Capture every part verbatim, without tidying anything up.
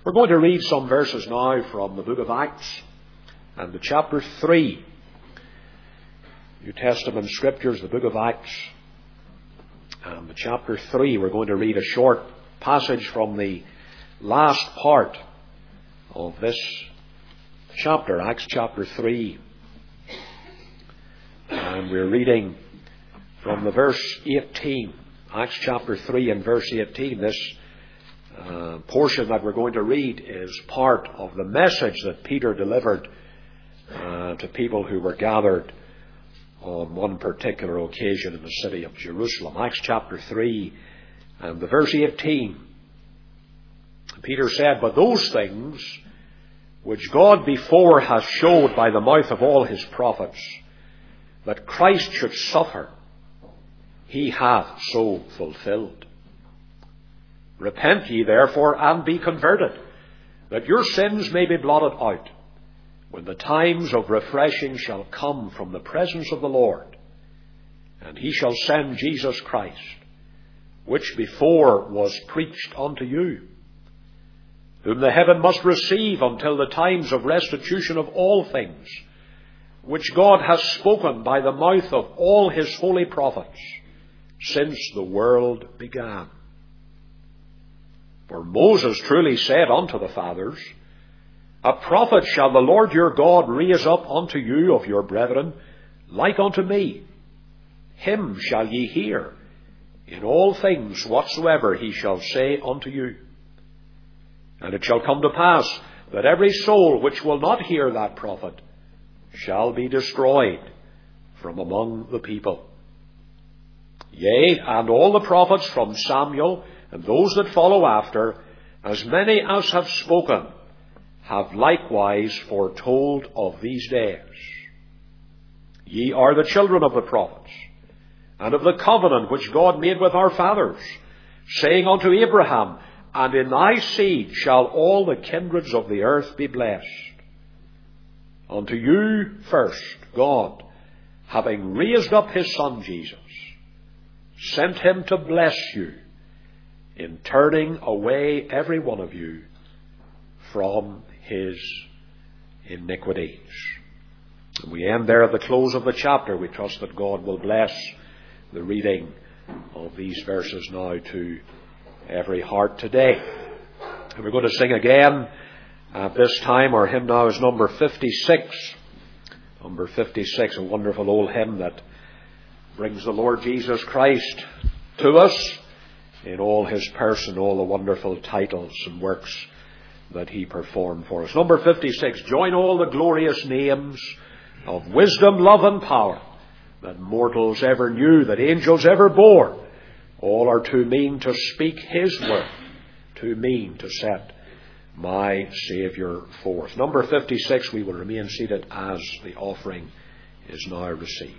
We're going to read some verses now from the book of Acts and the chapter three. New Testament Scriptures, the book of Acts and the chapter three. We're going to read a short passage from the last part of this chapter, Acts chapter three. And we're reading from the verse eighteen. Acts chapter three and verse eighteen. This uh, portion that we're going to read is part of the message that Peter delivered uh, to people who were gathered on one particular occasion in the city of Jerusalem. Acts chapter three and the verse eighteen. Peter said, "But those things which God before hath showed by the mouth of all his prophets, that Christ should suffer, he hath so fulfilled. Repent ye therefore and be converted, that your sins may be blotted out, when the times of refreshing shall come from the presence of the Lord. And he shall send Jesus Christ, which before was preached unto you, whom the heaven must receive until the times of restitution of all things, which God hath spoken by the mouth of all his holy prophets, since the world began. For Moses truly said unto the fathers, A prophet shall the Lord your God raise up unto you of your brethren, like unto me. Him shall ye hear in all things whatsoever he shall say unto you. And it shall come to pass that every soul which will not hear that prophet shall be destroyed from among the people. Yea, and all the prophets from Samuel and those that follow after, as many as have spoken, have likewise foretold of these days. Ye are the children of the prophets, and of the covenant which God made with our fathers, saying unto Abraham, And in thy seed shall all the kindreds of the earth be blessed. Unto you first God, having raised up his Son Jesus, sent him to bless you, in turning away every one of you from his iniquities." And we end there at the close of the chapter. We trust that God will bless the reading of these verses now to every heart today. And we're going to sing again at this time. Our hymn now is number fifty-six. Number fifty-six, a wonderful old hymn that brings the Lord Jesus Christ to us in all his person, all the wonderful titles and works that he performed for us. Number fifty-six, join all the glorious names of wisdom, love and power that mortals ever knew, that angels ever bore. All are too mean to speak his word, too mean to set my Saviour forth. Number fifty-six, we will remain seated as the offering is now received.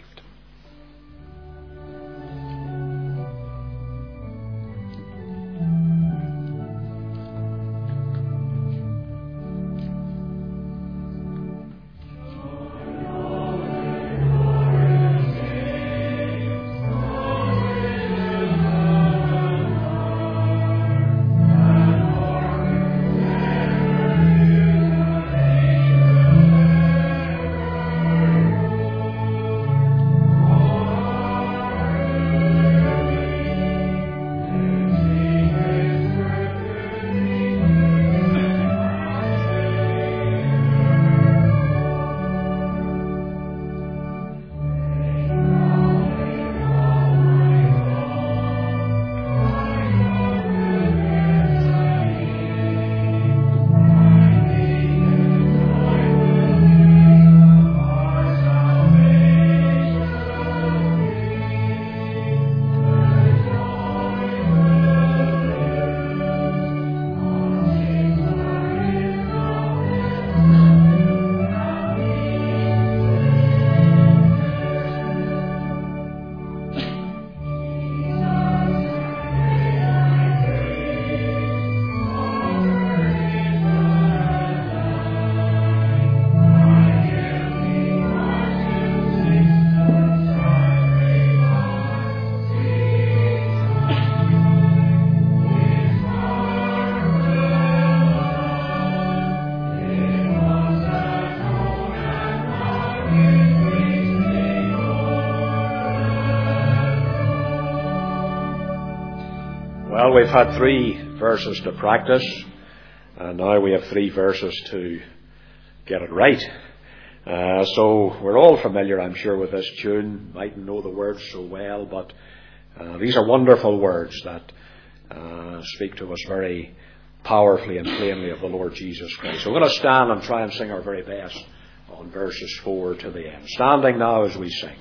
Well, we've had three verses to practice, and now we have three verses to get it right. Uh, so we're all familiar, I'm sure, with this tune. Mightn't know the words so well, but uh, these are wonderful words that uh, speak to us very powerfully and plainly of the Lord Jesus Christ. So we're going to stand and try and sing our very best on verses four to the end. Standing now as we sing.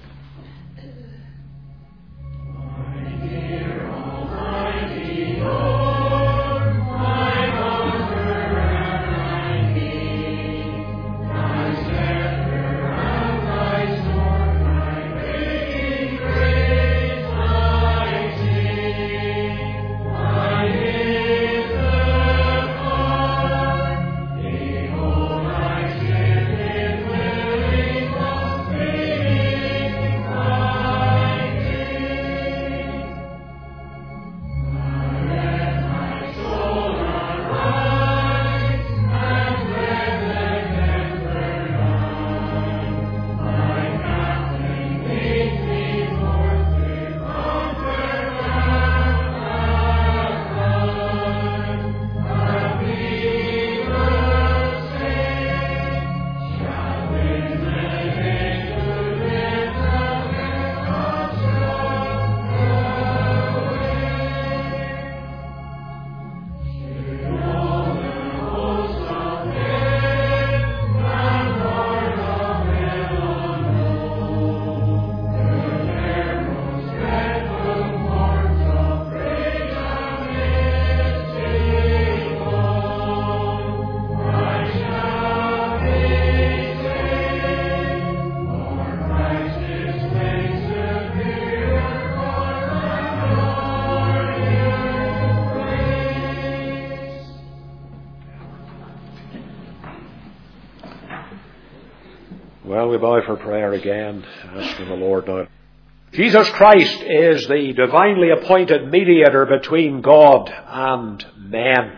Well, we bow for prayer again, asking the Lord now. Jesus Christ is the divinely appointed mediator between God and men.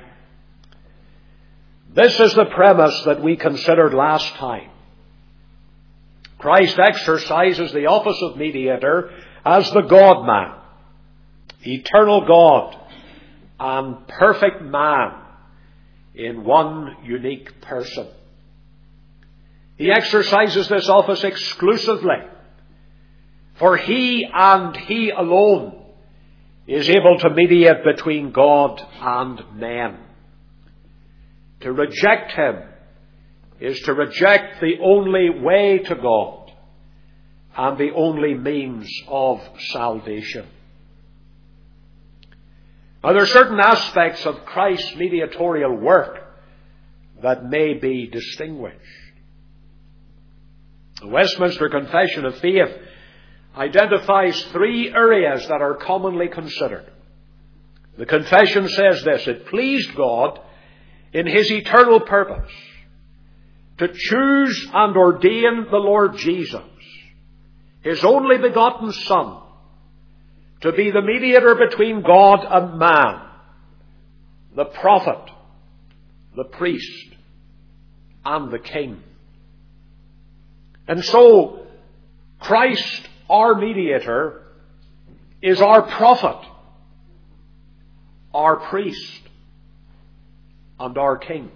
This is the premise that we considered last time. Christ exercises the office of mediator as the God-man, eternal God and perfect man in one unique person. He exercises this office exclusively, for He and He alone is able to mediate between God and men. To reject Him is to reject the only way to God and the only means of salvation. Now, there are certain aspects of Christ's mediatorial work that may be distinguished. The Westminster Confession of Faith identifies three areas that are commonly considered. The Confession says this: it pleased God in His eternal purpose to choose and ordain the Lord Jesus, His only begotten Son, to be the mediator between God and man, the prophet, the priest, and the king. And so, Christ, our mediator, is our prophet, our priest, and our king.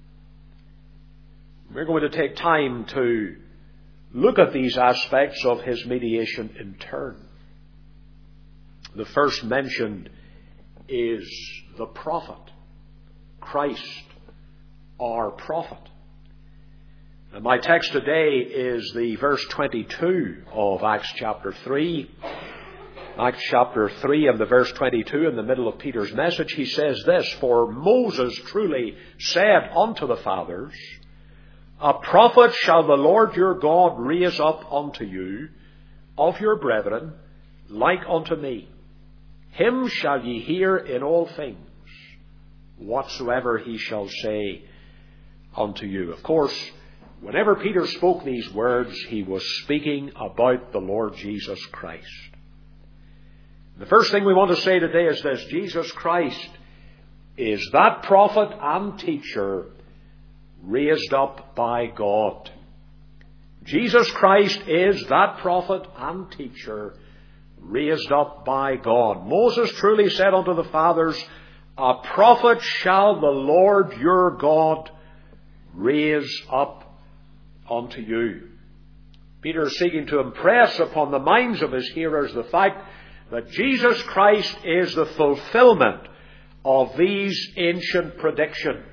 We're going to take time to look at these aspects of His mediation in turn. The first mentioned is the prophet, Christ, our prophet. And my text today is the verse twenty-two of Acts chapter three. Acts chapter three and the verse twenty-two, in the middle of Peter's message, he says this: For Moses truly said unto the fathers, A prophet shall the Lord your God raise up unto you of your brethren, like unto me. Him shall ye hear in all things, whatsoever he shall say unto you. Of course, whenever Peter spoke these words, he was speaking about the Lord Jesus Christ. The first thing we want to say today is this: Jesus Christ is that prophet and teacher raised up by God. Jesus Christ is that prophet and teacher raised up by God. Moses truly said unto the fathers, a prophet shall the Lord your God raise up unto you. Peter is seeking to impress upon the minds of his hearers the fact that Jesus Christ is the fulfillment of these ancient predictions.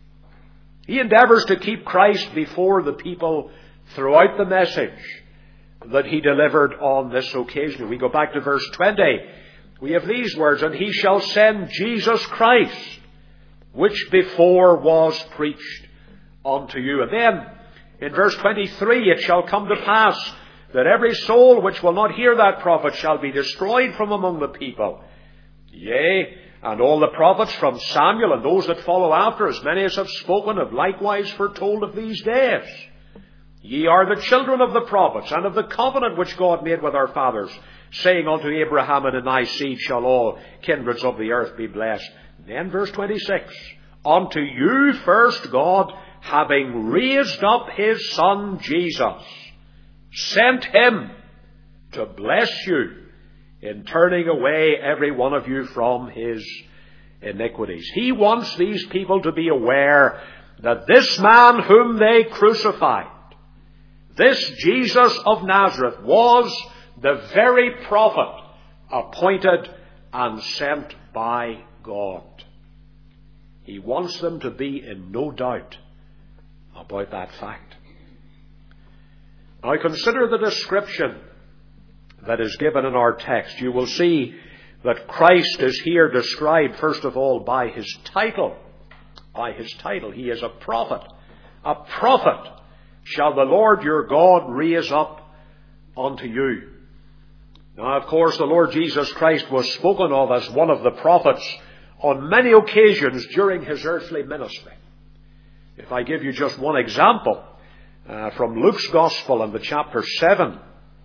He endeavours to keep Christ before the people throughout the message that he delivered on this occasion. We go back to verse twenty. We have these words, and he shall send Jesus Christ, which before was preached unto you. And then, in verse twenty-three, it shall come to pass that every soul which will not hear that prophet shall be destroyed from among the people. Yea, and all the prophets from Samuel and those that follow after, as many as have spoken, have likewise foretold of these days. Ye are the children of the prophets, and of the covenant which God made with our fathers, saying unto Abraham, and in thy seed shall all kindreds of the earth be blessed. Then verse twenty-six, unto you first God, having raised up his Son Jesus, sent him to bless you in turning away every one of you from his iniquities. He wants these people to be aware that this man whom they crucified, this Jesus of Nazareth, was the very prophet appointed and sent by God. He wants them to be in no doubt about that fact. Now consider the description that is given in our text. You will see that Christ is here described first of all by his title. By his title. He is a prophet. A prophet shall the Lord your God raise up unto you. Now, of course, the Lord Jesus Christ was spoken of as one of the prophets on many occasions during his earthly ministry. If I give you just one example uh, from Luke's Gospel in the chapter seven,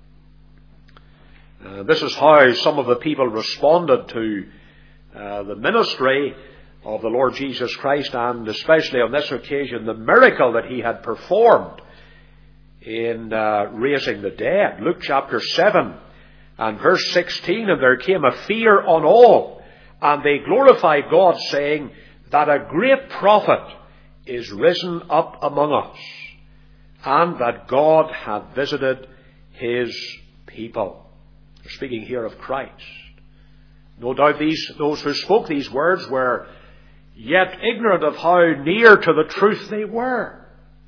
uh, this is how some of the people responded to uh, the ministry of the Lord Jesus Christ, and especially on this occasion, the miracle that he had performed in uh, raising the dead. Luke chapter seven and verse sixteen, and there came a fear on all, and they glorified God, saying that a great prophet is risen up among us, and that God hath visited his people. They're speaking here of Christ. No doubt these those who spoke these words were yet ignorant of how near to the truth they were.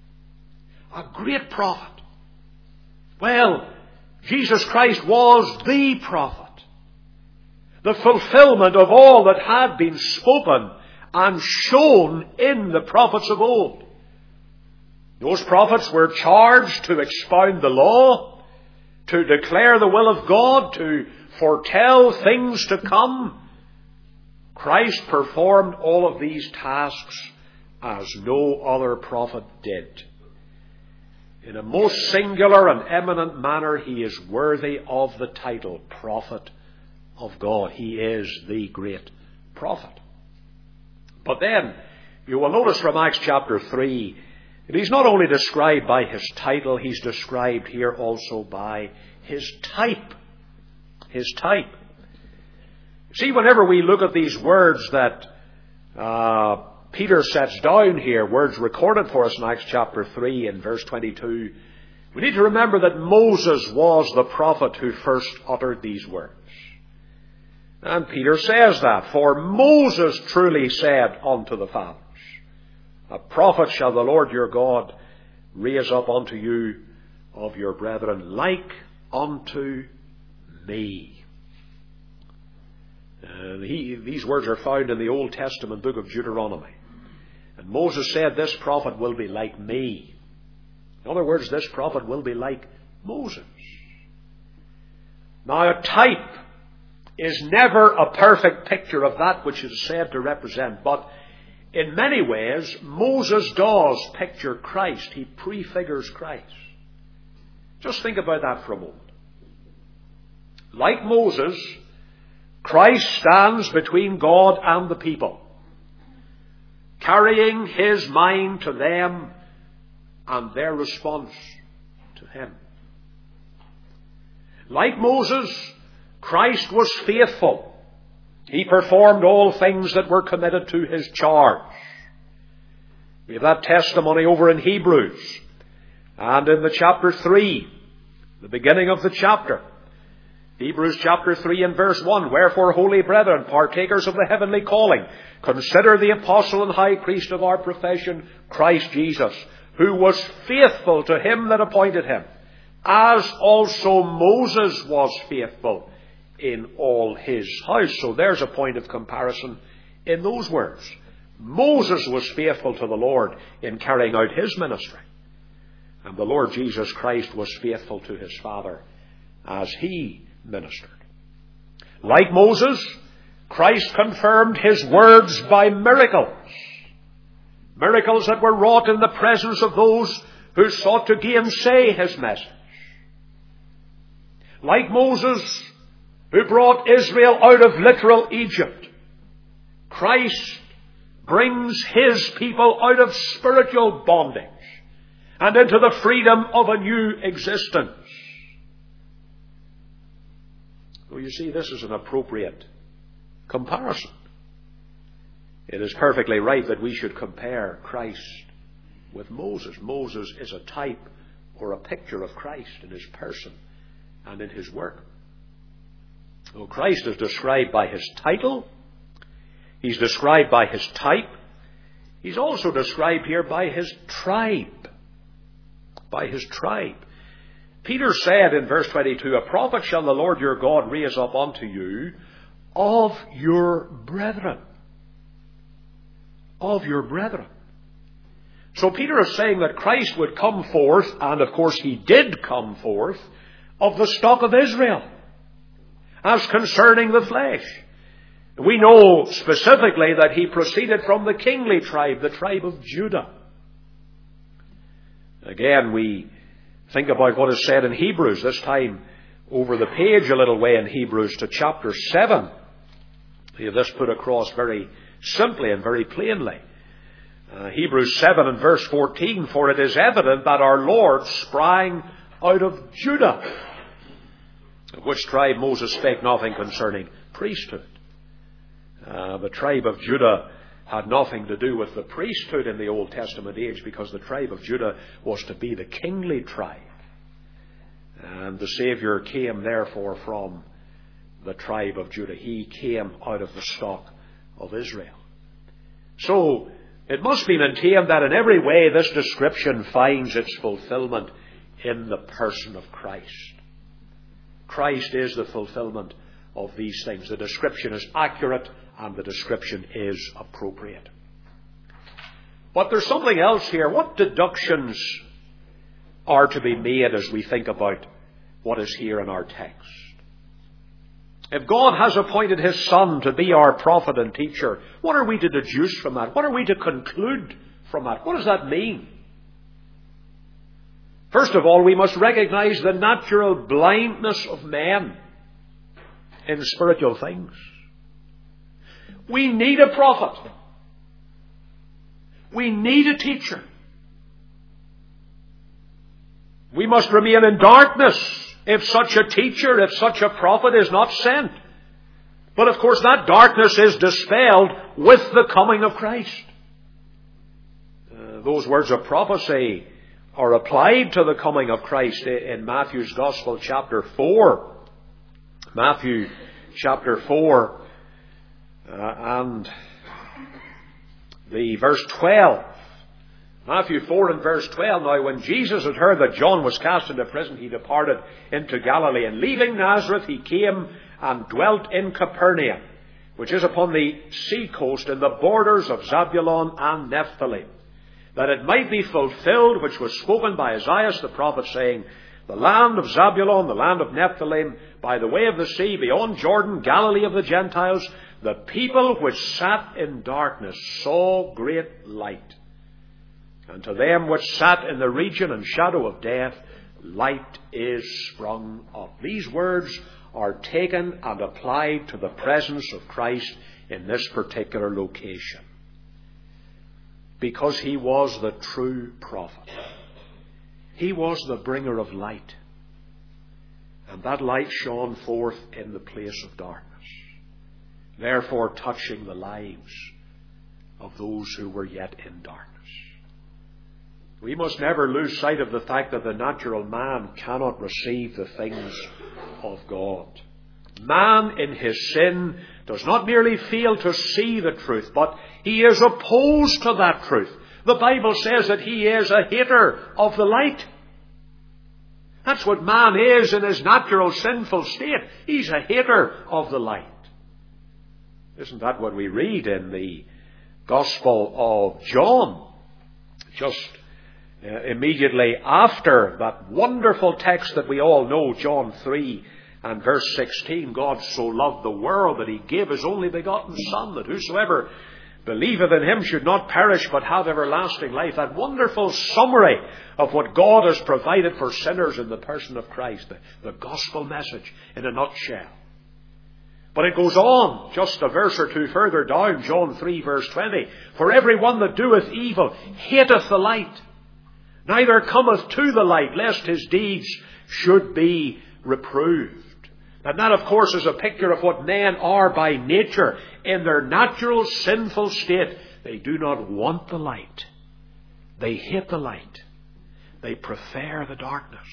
A great prophet. Well, Jesus Christ was the prophet, the fulfillment of all that had been spoken and shown in the prophets of old. Those prophets were charged to expound the law, to declare the will of God, to foretell things to come. Christ performed all of these tasks as no other prophet did. In a most singular and eminent manner, he is worthy of the title Prophet of God. He is the great prophet. But then, you will notice from Acts chapter three, that he's not only described by his title, he's described here also by his type. His type. See, whenever we look at these words that uh, Peter sets down here, words recorded for us in Acts chapter three and verse twenty-two, we need to remember that Moses was the prophet who first uttered these words. And Peter says that, for Moses truly said unto the fathers, a prophet shall the Lord your God raise up unto you of your brethren, like unto me. Uh, he, these words are found in the Old Testament book of Deuteronomy. And Moses said, this prophet will be like me. In other words, this prophet will be like Moses. Now, a type is never a perfect picture of that which it is said to represent, but in many ways, Moses does picture Christ. He prefigures Christ. Just think about that for a moment. Like Moses, Christ stands between God and the people, carrying his mind to them and their response to him. Like Moses, Christ was faithful He performed all things that were committed to his charge. We have that testimony over in Hebrews. And in the chapter three, the beginning of the chapter, Hebrews chapter three and verse one, "Wherefore, holy brethren, partakers of the heavenly calling, consider the apostle and high priest of our profession, Christ Jesus, who was faithful to him that appointed him, as also Moses was faithful in all his house." So there's a point of comparison in those words. Moses was faithful to the Lord in carrying out his ministry. And the Lord Jesus Christ was faithful to his Father as he ministered. Like Moses, Christ confirmed his words by miracles. Miracles that were wrought in the presence of those who sought to gainsay his message. Like Moses, who brought Israel out of literal Egypt, Christ brings his people out of spiritual bondage and into the freedom of a new existence. Well, you see, this is an appropriate comparison. It is perfectly right that we should compare Christ with Moses. Moses is a type or a picture of Christ in his person and in his work. Well, Christ is described by his title. He's described by his type. He's also described here by his tribe. By his tribe. Peter said in verse twenty-two, "A prophet shall the Lord your God raise up unto you of your brethren." Of your brethren. So Peter is saying that Christ would come forth, and of course he did come forth, of the stock of Israel, as concerning the flesh. We know specifically that he proceeded from the kingly tribe, the tribe of Judah. Again, we think about what is said in Hebrews, this time over the page a little way in Hebrews to chapter seven. We have this put across very simply and very plainly. Uh, Hebrews seven and verse fourteen, "For it is evident that our Lord sprang out of Judah, of which tribe Moses spake nothing concerning priesthood." Uh, the tribe of Judah had nothing to do with the priesthood in the Old Testament age, because the tribe of Judah was to be the kingly tribe. And the Saviour came therefore from the tribe of Judah. He came out of the stock of Israel. So it must be maintained that in every way this description finds its fulfillment in the person of Christ. Christ is the fulfillment of these things. The description is accurate and the description is appropriate. But there's something else here. What deductions are to be made as we think about what is here in our text? If God has appointed his Son to be our prophet and teacher, what are we to deduce from that? What are we to conclude from that? What does that mean? First of all, we must recognize the natural blindness of men in spiritual things. We need a prophet. We need a teacher. We must remain in darkness if such a teacher, if such a prophet is not sent. But of course that darkness is dispelled with the coming of Christ. Uh, those words of prophecy are applied to the coming of Christ in Matthew's Gospel chapter four. Matthew chapter four uh, and the verse twelve. Matthew four and verse twelve. "Now when Jesus had heard that John was cast into prison, he departed into Galilee. And leaving Nazareth, he came and dwelt in Capernaum, which is upon the sea coast in the borders of Zabulon and Nephthalim, that it might be fulfilled which was spoken by Isaiah the prophet, saying, The land of Zabulon, the land of Nephthalim, by the way of the sea, beyond Jordan, Galilee of the Gentiles, the people which sat in darkness saw great light. And to them which sat in the region and shadow of death, light is sprung up." These words are taken and applied to the presence of Christ in this particular location, because he was the true prophet. He was the bringer of light. And that light shone forth in the place of darkness. therefore touching the lives of those who were yet in darkness. We must never lose sight of the fact that the natural man cannot receive the things of God. Man in his sin does not merely fail to see the truth, but he is opposed to that truth. The Bible says that he is a hater of the light. That's what man is in his natural sinful state. He's a hater of the light. Isn't that what we read in the Gospel of John? Just uh, immediately after that wonderful text that we all know, John three and verse sixteen, God so loved the world that he gave his only begotten Son, that whosoever believeth in him should not perish but have everlasting life. That wonderful summary of what God has provided for sinners in the person of Christ. The, the gospel message in a nutshell. But it goes on, just a verse or two further down, John three verse twenty. For every one that doeth evil hateth the light, neither cometh to the light, lest his deeds should be reproved. And that, of course, is a picture of what men are by nature. In their natural sinful state, they do not want the light. They hate the light. They prefer the darkness.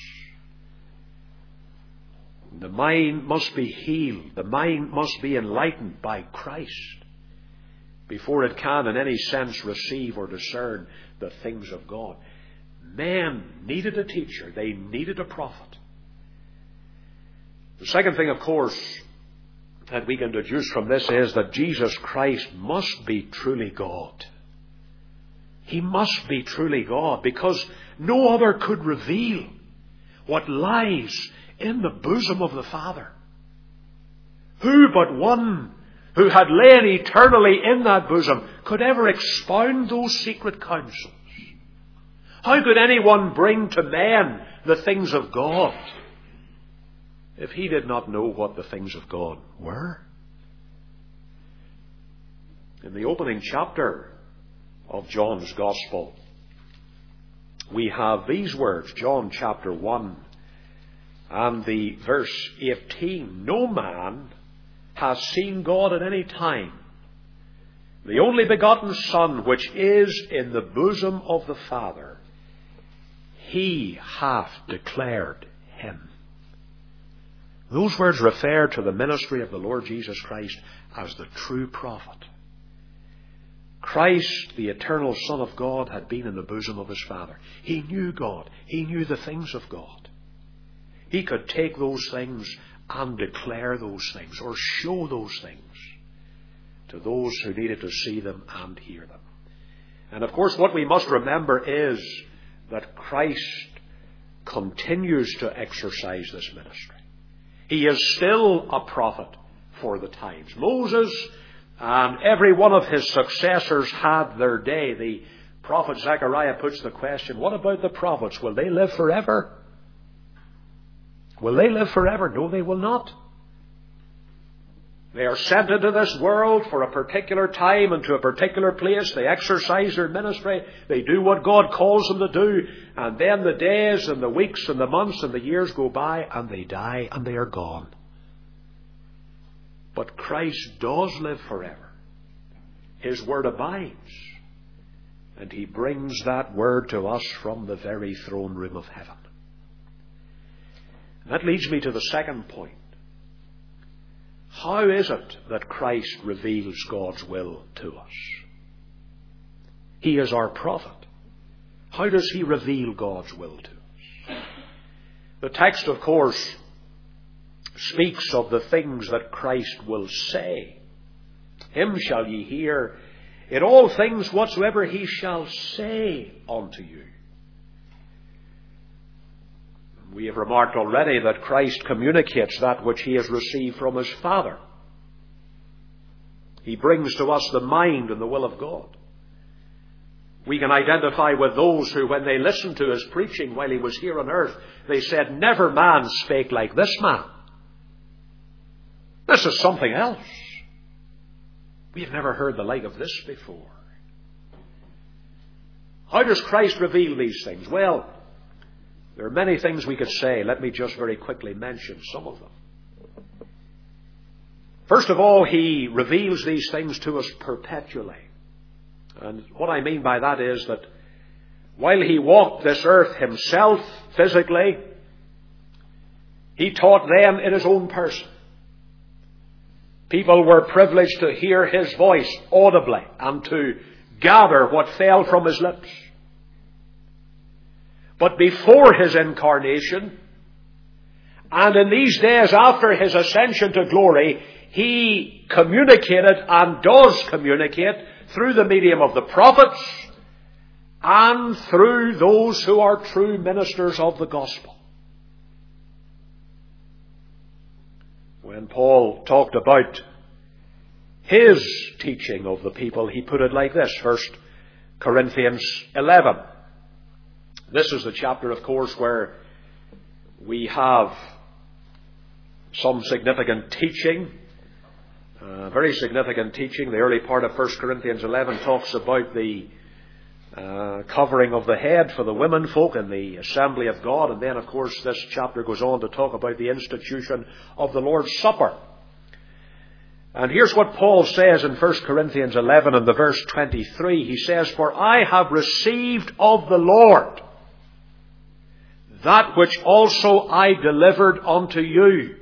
The mind must be healed. The mind must be enlightened by Christ before it can in any sense receive or discern the things of God. Men needed a teacher. They needed a prophet. The second thing, of course, that we can deduce from this is that Jesus Christ must be truly God. He must be truly God, because no other could reveal what lies in the bosom of the Father. Who but one who had lain eternally in that bosom could ever expound those secret counsels? How could anyone bring to men the things of God if he did not know what the things of God were? In the opening chapter of John's Gospel, we have these words, John chapter one and the verse eighteen. No man has seen God at any time. The only begotten Son, which is in the bosom of the Father, he hath declared him. Those words refer to the ministry of the Lord Jesus Christ as the true prophet. Christ, the eternal Son of God, had been in the bosom of his Father. He knew God. He knew the things of God. He could take those things and declare those things, or show those things to those who needed to see them and hear them. And of course, what we must remember is that Christ continues to exercise this ministry. He is still a prophet for the times. Moses and every one of his successors had their day. The prophet Zechariah puts the question, what about the prophets? Will they live forever? Will they live forever? No, they will not. They are sent into this world for a particular time and to a particular place. They exercise their ministry. They do what God calls them to do. And then the days and the weeks and the months and the years go by and they die and they are gone. But Christ does live forever. His word abides. And he brings that word to us from the very throne room of heaven. That leads me to the second point. How is it that Christ reveals God's will to us? He is our prophet. How does he reveal God's will to us? The text, of course, speaks of the things that Christ will say. Him shall ye hear in all things whatsoever he shall say unto you. We have remarked already that Christ communicates that which he has received from his Father. He brings to us the mind and the will of God. We can identify with those who, when they listened to his preaching while he was here on earth, they said, never man spake like this man. This is something else. We have never heard the like of this before. How does Christ reveal these things? Well, there are many things we could say. Let me just very quickly mention some of them. First of all, he reveals these things to us perpetually. And what I mean by that is that while he walked this earth himself physically, he taught them in his own person. People were privileged to hear his voice audibly and to gather what fell from his lips. But before his incarnation, and in these days after his ascension to glory, he communicated and does communicate through the medium of the prophets and through those who are true ministers of the gospel. When Paul talked about his teaching of the people, he put it like this, First Corinthians eleven. This is the chapter, of course, where we have some significant teaching, uh, very significant teaching. The early part of First Corinthians eleven talks about the uh, covering of the head for the women folk in the assembly of God. And then, of course, this chapter goes on to talk about the institution of the Lord's Supper. And here's what Paul says in First Corinthians eleven and the verse twenty-three. He says, "For I have received of the Lord that which also I delivered unto you."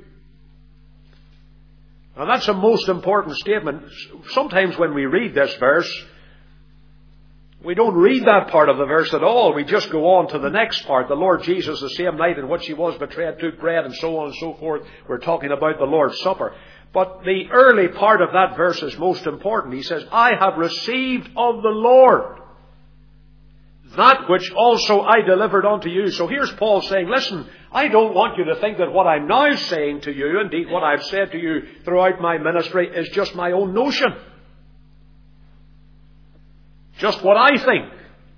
Now that's a most important statement. Sometimes when we read this verse, we don't read that part of the verse at all. We just go on to the next part. The Lord Jesus, the same night in which he was betrayed, took bread, and so on and so forth. We're talking about the Lord's Supper. But the early part of that verse is most important. He says, "I have received of the Lord that which also I delivered unto you." So here's Paul saying, listen, I don't want you to think that what I'm now saying to you, indeed what I've said to you throughout my ministry, is just my own notion. Just what I think.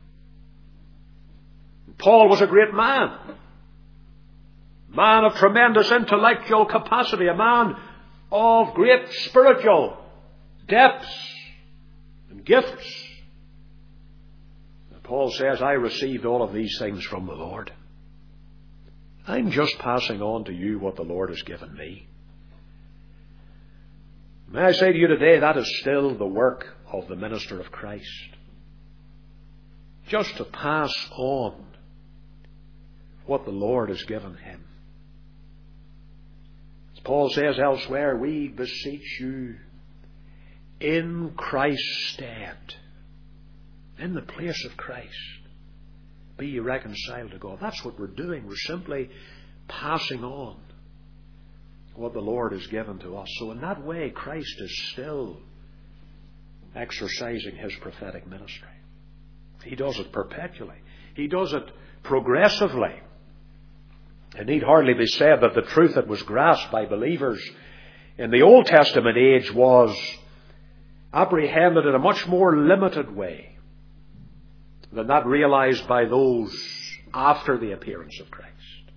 Paul was a great man. Man of tremendous intellectual capacity. A man of great spiritual depths and gifts. Paul says, I received all of these things from the Lord. I'm just passing on to you what the Lord has given me. May I say to you today, that is still the work of the minister of Christ. Just to pass on what the Lord has given him. As Paul says elsewhere, we beseech you in Christ's stead, in the place of Christ, be ye reconciled to God. That's what we're doing. We're simply passing on what the Lord has given to us. So in that way, Christ is still exercising his prophetic ministry. He does it perpetually. He does it progressively. It need hardly be said that the truth that was grasped by believers in the Old Testament age was apprehended in a much more limited way than that realized by those after the appearance of Christ.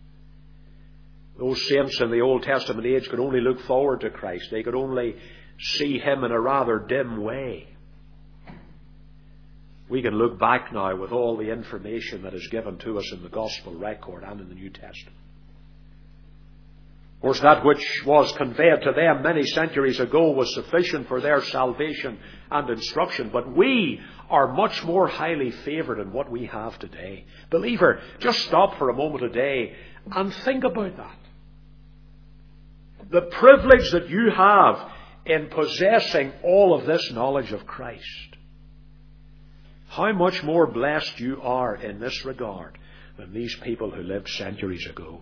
Those saints in the Old Testament age could only look forward to Christ. They could only see him in a rather dim way. We can look back now with all the information that is given to us in the Gospel record and in the New Testament. Of course, that which was conveyed to them many centuries ago was sufficient for their salvation and instruction. But we are much more highly favoured in what we have today. Believer, just stop for a moment today and think about that. The privilege that you have in possessing all of this knowledge of Christ. How much more blessed you are in this regard than these people who lived centuries ago.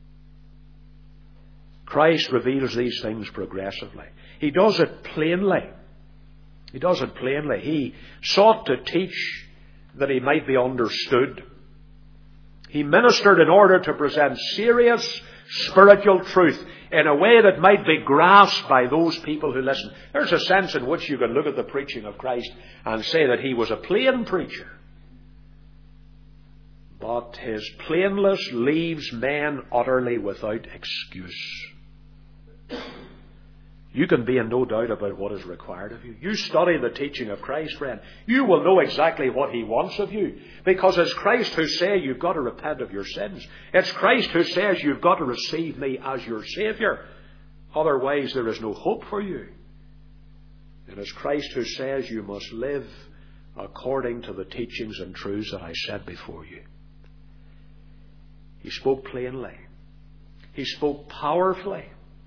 Christ reveals these things progressively. He does it plainly. He does it plainly. He sought to teach that he might be understood. He ministered in order to present serious spiritual truth in a way that might be grasped by those people who listen. There's a sense in which you can look at the preaching of Christ and say that he was a plain preacher. But his plainness leaves men utterly without excuse. You can be in no doubt about what is required of you. You study the teaching of Christ, friend. You will know exactly what he wants of you. Because it's Christ who says you've got to repent of your sins. It's Christ who says you've got to receive me as your Saviour. Otherwise there is no hope for you. And it's Christ who says you must live according to the teachings and truths that I set before you. He spoke plainly. He spoke powerfully.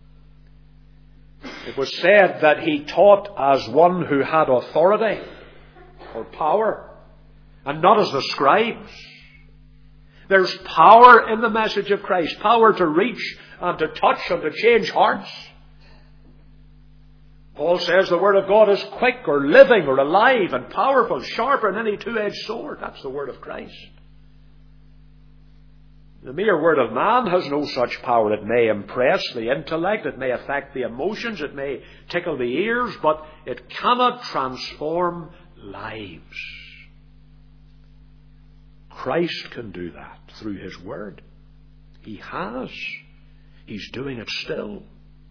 It was said that he taught as one who had authority or power, and not as the scribes. There's power in the message of Christ, power to reach and to touch and to change hearts. Paul says the Word of God is quick or living or alive and powerful, sharper than any two-edged sword. That's the Word of Christ. The mere word of man has no such power. It may impress the intellect, it may affect the emotions, it may tickle the ears, but it cannot transform lives. Christ can do that through His Word. He has. He's doing it still.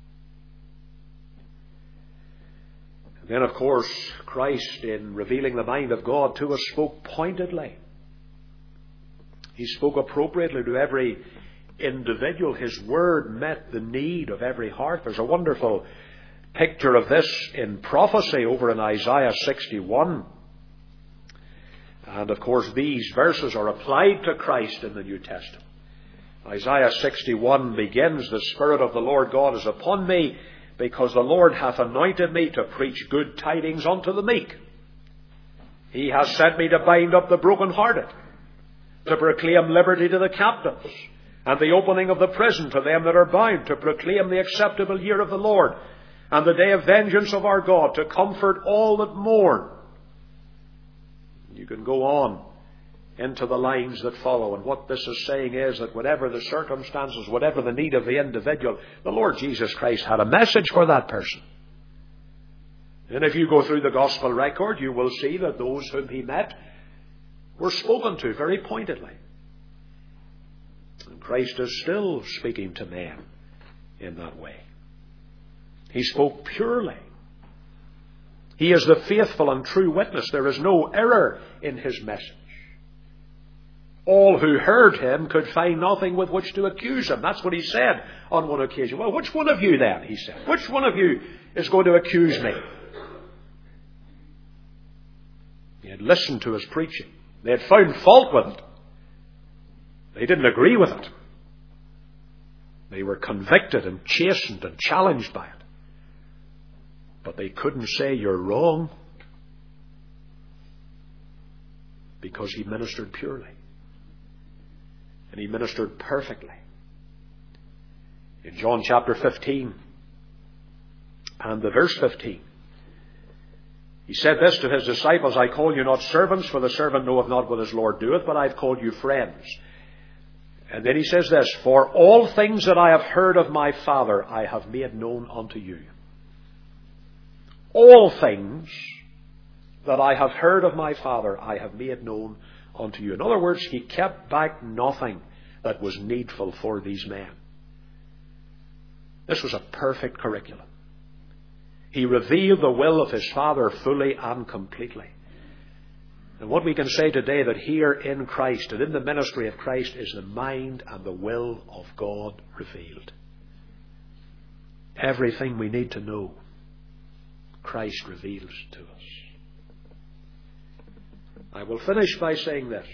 And then, of course, Christ, in revealing the mind of God to us, spoke pointedly. He spoke appropriately to every individual. His Word met the need of every heart. There's a wonderful picture of this in prophecy over in Isaiah sixty-one. And of course these verses are applied to Christ in the New Testament. Isaiah sixty-one begins, "The Spirit of the Lord God is upon me, because the Lord hath anointed me to preach good tidings unto the meek. He has sent me to bind up the brokenhearted, to proclaim liberty to the captives, and the opening of the prison to them that are bound, to proclaim the acceptable year of the Lord, and the day of vengeance of our God, to comfort all that mourn." You can go on into the lines that follow, and what this is saying is that whatever the circumstances, whatever the need of the individual, the Lord Jesus Christ had a message for that person. And if you go through the gospel record, you will see that those whom He met were spoken to very pointedly. And Christ is still speaking to men in that way. He spoke purely. He is the faithful and true witness. There is no error in His message. All who heard Him could find nothing with which to accuse Him. That's what He said on one occasion. "Well, which one of you then," He said, "which one of you is going to accuse me?" He had listened to His preaching. They had found fault with it. They didn't agree with it. They were convicted and chastened and challenged by it. But they couldn't say, "You're wrong," because He ministered purely. And He ministered perfectly. In John chapter fifteen and the verse fifteen, He said this to His disciples, "I call you not servants, for the servant knoweth not what his Lord doeth, but I've called you friends." And then He says this, "For all things that I have heard of my Father, I have made known unto you." All things that I have heard of my Father, I have made known unto you. In other words, He kept back nothing that was needful for these men. This was a perfect curriculum. He revealed the will of His Father fully and completely. And what we can say today, that here in Christ and in the ministry of Christ is the mind and the will of God revealed. Everything we need to know, Christ reveals to us. I will finish by saying this.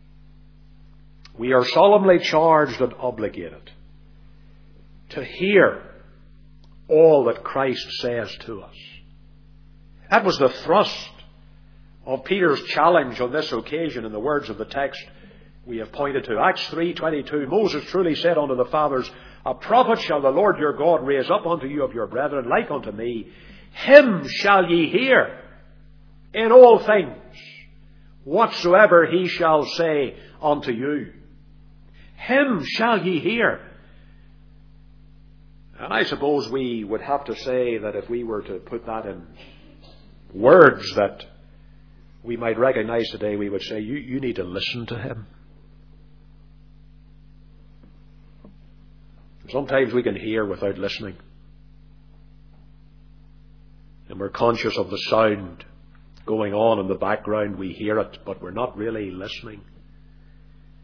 We are solemnly charged and obligated to hear all that Christ says to us. That was the thrust of Peter's challenge on this occasion in the words of the text we have pointed to. Acts three twenty-two, "Moses truly said unto the fathers, A prophet shall the Lord your God raise up unto you of your brethren, like unto me. Him shall ye hear in all things, whatsoever He shall say unto you." Him shall ye hear. And I suppose we would have to say that if we were to put that in words that we might recognize today, we would say, you, you need to listen to Him. Sometimes we can hear without listening. And we're conscious of the sound going on in the background. We hear it, but we're not really listening.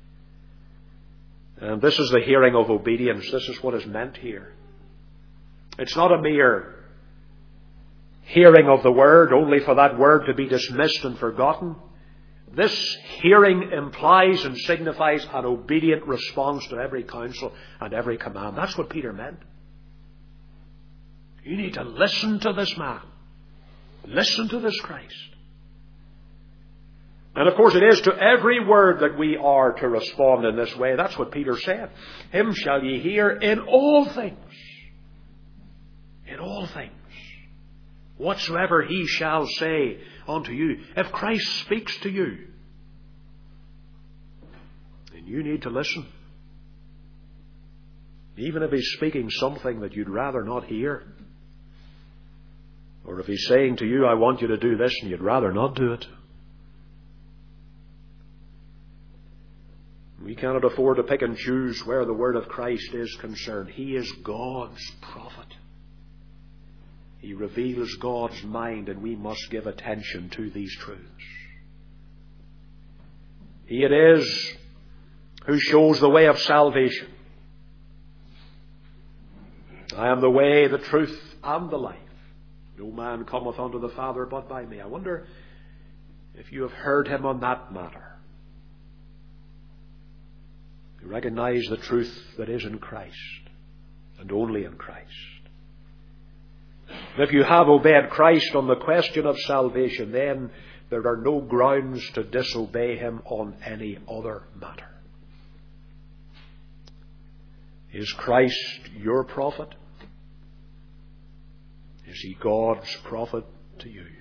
And this is the hearing of obedience. This is what is meant here. It's not a mere hearing of the word, only for that word to be dismissed and forgotten. This hearing implies and signifies an obedient response to every counsel and every command. That's what Peter meant. You need to listen to this man. Listen to this Christ. And of course it is to every word that we are to respond in this way. That's what Peter said. Him shall ye hear in all things. In all things. Whatsoever he shall say unto you. If Christ speaks to you, then you need to listen. Even if he's speaking something that you'd rather not hear. Or if he's saying to you, I want you to do this, and you'd rather not do it. We cannot afford to pick and choose where the word of Christ is concerned. He is God's prophet. He reveals God's mind, and we must give attention to these truths. He it is who shows the way of salvation. I am the way, the truth, and the life. No man cometh unto the Father but by me. I wonder if you have heard him on that matter. You recognize the truth that is in Christ, and only in Christ. And if you have obeyed Christ on the question of salvation, then there are no grounds to disobey him on any other matter. Is Christ your prophet? Is he God's prophet to you?